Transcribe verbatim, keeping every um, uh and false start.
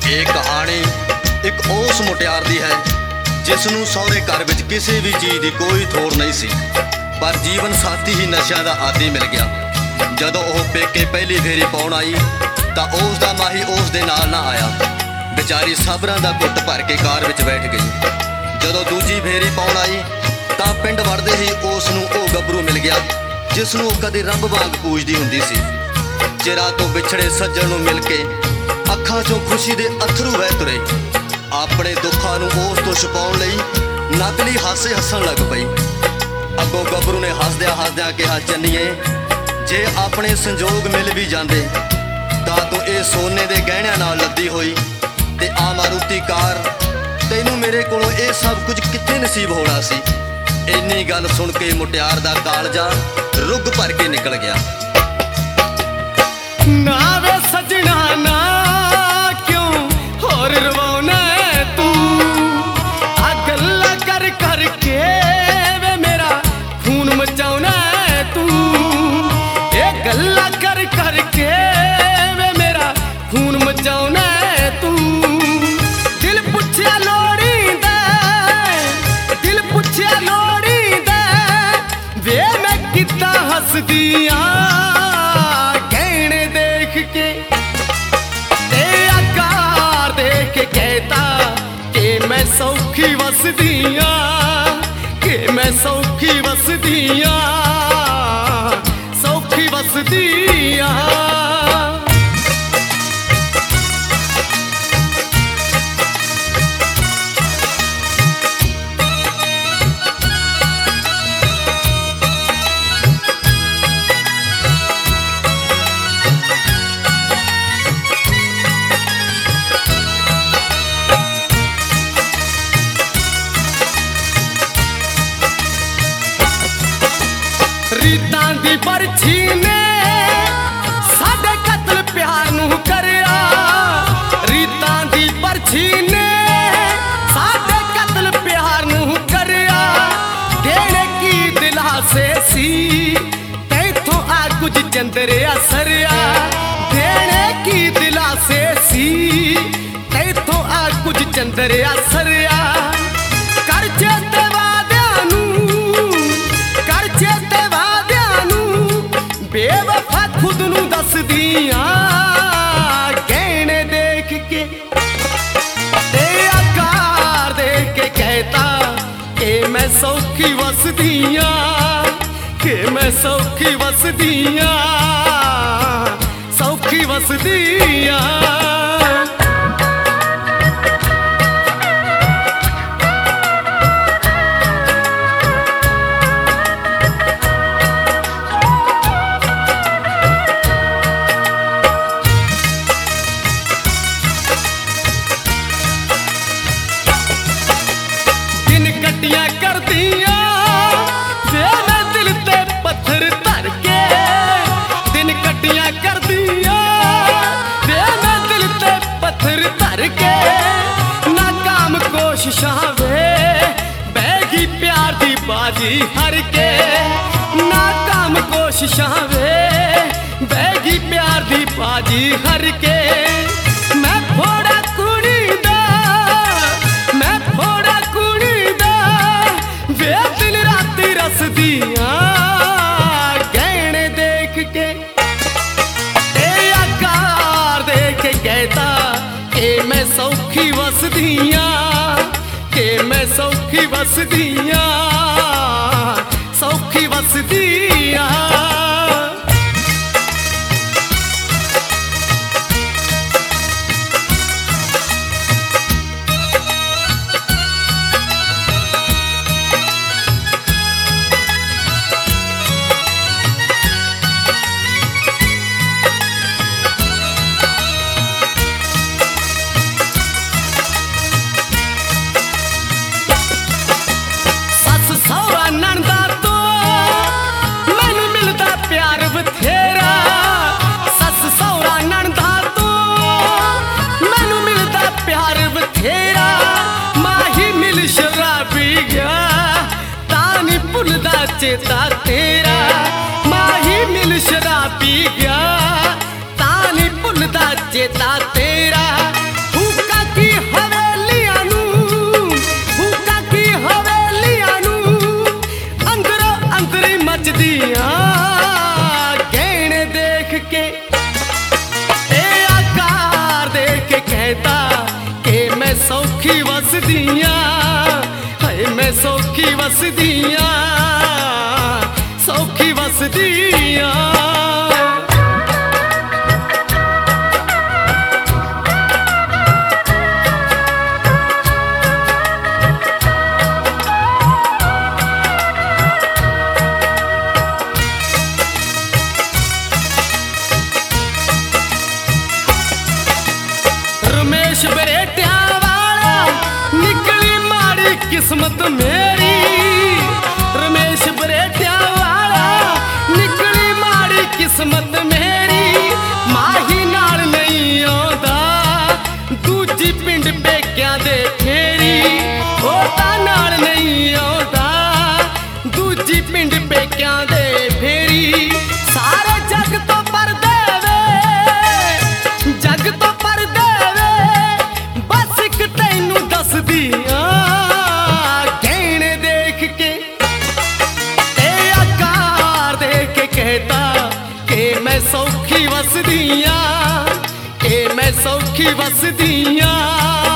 ਇਹ ਕਹਾਣੀ ਇੱਕ ਉਸ ਮੁਟਿਆਰ ਦੀ ਹੈ ਜਿਸ ਨੂੰ ਸਹੁਰੇ ਘਰ ਵਿੱਚ ਕਿਸੇ ਵੀ ਚੀਜ਼ ਦੀ ਕੋਈ ਥੋੜ ਨਹੀਂ ਸੀ, ਪਰ ਜੀਵਨ ਸਾਥੀ ਹੀ ਨਸ਼ਿਆਂ ਦਾ ਆਦੀ ਮਿਲ ਗਿਆ। ਜਦੋਂ ਉਹ ਪੇਕੇ ਪਹਿਲੀ ਫੇਰੀ ਪਾਉਣ ਆਈ ਤਾਂ ਉਸ ਦਾ ਮਾਹੀ ਉਸ ਦੇ ਨਾਲ ਨਾ ਆਇਆ। ਵਿਚਾਰੀ ਸਬਰਾਂ ਦਾ ਘੁੱਟ ਭਰ ਕੇ ਕਾਰ ਵਿੱਚ ਬੈਠ ਗਈ। ਜਦੋਂ ਦੂਜੀ ਫੇਰੀ ਪਾਉਣ ਆਈ ਤਾਂ ਪਿੰਡ ਵੜਦੇ ਹੀ ਉਸ ਨੂੰ ਉਹ ਗੱਭਰੂ ਮਿਲ ਗਿਆ ਜਿਸ ਨੂੰ ਉਹ ਕਦੇ ਰੱਬ ਵਾਂਗ ਪੂਜਦੀ ਹੁੰਦੀ ਸੀ। ਚਿਰਾਂ ਤੋਂ ਵਿਛੜੇ ਸੱਜਣ ਨੂੰ ਮਿਲ ਕੇ ਅੱਖਾਂ 'ਚੋਂ ਖੁਸ਼ੀ ਦੇ ਅੱਥਰੂ ਵਹਿ ਤੁਰੇ। ਆਪਣੇ ਦੁੱਖਾਂ ਨੂੰ ਉਸ ਤੋਂ ਛੁਪਾਉਣ ਲਈ ਨਕਲੀ ਹਾਸੇ ਹੱਸਣ ਲੱਗ ਪਈ। ਅੱਗੋਂ ਗੱਭਰੂ ਨੇ ਹੱਸਦਿਆਂ ਹੱਸਦਿਆਂ ਕਿਹਾ, ਚੰਨੀਏ ਜੇ ਆਪਣੇ ਸੰਜੋਗ ਮਿਲ ਵੀ ਜਾਂਦੇ ਤਾਂ ਤੂੰ ਇਹ ਸੋਨੇ ਦੇ ਗਹਿਣਿਆਂ ਨਾਲ ਲੱਦੀ ਹੋਈ ਤੇ ਆ ਮਾਰੂਤੀ ਕਾਰ, ਤੈਨੂੰ ਮੇਰੇ ਕੋਲੋਂ ਇਹ ਸਭ ਕੁਝ ਕਿੱਥੇ ਨਸੀਬ ਹੋਣਾ ਸੀ। ਇੰਨੀ ਗੱਲ ਸੁਣ ਕੇ ਮੁਟਿਆਰ ਦਾ ਕਾਲਜਾ ਰੁੱਗ ਭਰ ਕੇ ਨਿਕਲ ਗਿਆ। ਨਾ ਵੇ ਸਜਣਾ ਨਾ ਕਿਉਂ ਹੋਰ ਰਵਾਉਣਾ ਤੂੰ, ਆ ਗੱਲਾਂ ਕਰ ਕਰਕੇ ਵੇ ਮੇਰਾ ਖੂਨ ਮਚਾਉਣਾ ਤੂੰ। ਇਹ ਗੱਲਾਂ ਕਰ ਕਰਕੇ ਵੇ ਮੇਰਾ ਖੂਨ ਮਚਾਉਣਾ ਤੂੰ। ਦਿਲ ਪੁੱਛਿਆ ਲੋੜੀਂਦਾ, ਦਿਲ ਪੁੱਛਿਆ ਲੋੜੀਂਦਾ ਵੇ ਮੈਂ ਕਿੱਦਾਂ ਹੱਸਦੀ ਆਂ ਸੌਖੀ ਵਸਦੀਆਂ, ਕਿ ਮੈਂ ਸੌਖੀ ਵਸਦੀਆਂ, ਸੌਖੀ ਵਸਦੀਆਂ। ਰੀਤਾਂ ਦੀ ਬਰਛੀ ਨੇ ਸਾਡੇ ਕਤਲ ਪਿਆਰ ਨੂੰ ਕਰਿਆ। ਰੀਤਾਂ ਦੀ ਬਰਛੀ ਨੇ ਸਾਡੇ ਕਤਲ ਪਿਆਰ ਨੂੰ ਕਰਿਆ। ਦੇਣੇ ਕੀ ਦਿਲਾਸੇ ਸੀ ਤੈਥੋਂ ਆ ਕੁਝ ਚੰਦਰਿਆ ਸਰਿਆ। ਦੇਣੇ ਕੀ ਦਿਲਾਸੇ ਸੀ ਤੈਥੋਂ ਆ ਕੁਝ ਚੰਦਰਿਆ ਸਰਿਆ। ਕਰਜ਼ੇ ਤੇ ਵਾਦਿਆਂ ਨੂੰ, ਕਰਜ਼ੇ ਤੇ ਬੇਵਫਾ ਖੁਦ ਨੂੰ ਦੱਸਦੀਆਂ ਗਹਿਣੇ ਦੇਖ ਕੇ ਤੇ ਆਕਾਰ ਦੇਖ ਕੇ ਕਹਿਤਾ ਕਿ ਮੈਂ ਸੌਖੀ ਵਸਦੀਆਂ, ਕਿ ਮੈਂ ਸੌਖੀ ਵਸਦੀਆਂ, ਸੌਖੀ ਵਸਦੀਆਂ। ਕੱਟੀਆਂ ਕਰਦੀਆਂ ਵੇ ਮੈਂ ਦਿਲ ਤੇ ਪੱਥਰ ਧਰ ਕੇ। ਦਿਨ ਕੱਟੀਆਂ ਕਰਦੀਆਂ ਵੇ ਮੈਂ ਦਿਲ ਤੇ ਪੱਥਰ ਧਰ ਕੇ। ਨਾਕਾਮ ਕੋਸ਼ਿਸ਼ਾਂ ਵੇ ਬਹਿ ਗਈ ਪਿਆਰ ਦੀ ਬਾਜੀ ਹਾਰ ਕੇ। ਨਾਕਾਮ ਕੋਸ਼ਿਸ਼ਾਂ ਵੇ ਬਹਿ ਗਈ ਪਿਆਰ ਦੀ ਬਾਜੀ ਹਾਰ ਕੇ। ਮੈਂ ਫੋੜਾ ਕੁੜੀ ਦਾ, ਮੈਂ ਫੋੜਾ ਕੁੜੀ ਦਾ ਵੇ ਦਿਨ ਰਾਤੀ ਰਸਦੀਆਂ ਗਹਿਣੇ ਦੇਖ ਕੇ ਤੇ ਆਕਾਰ ਦੇਖ ਕੇ ਕਹਿਤਾ ਕਿ ਮੈਂ ਸੌਖੀ ਵਸਦੀਆਂ, ਕਿ ਮੈਂ ਸੌਖੀ ਵਸਦੀਆਂ, ਸੌਖੀ ਵਸਦੀਆਂ। चेता तेरा माही मिल शराबी गया, तानी भुलदा चेता तेरा। कहता कि मैं सौखी वसदियाँ, हाय मैं सौखी वसदियाँ, सौखी वसदियाँ। रमेश बरेटिया वाला निकली माड़ी किस्मत मेरी, रमेश बरेटिया वाला निकली माड़ी किस्मत मेरी। माही नाल नहीं आउंदा दूजी पिंड पेकियां दे फेरी, ओदा नाल नहीं आउंदा दूजी पिंड पेकियां दे फेरी। सारे जग तो परदे वे, जग तो परदे वे, बस एक तैनू दस दियां। गहने देख के ते आकार देख के कहता कि मैं सौखी वसदियाँ, कि मैं सौखी वसदियाँ।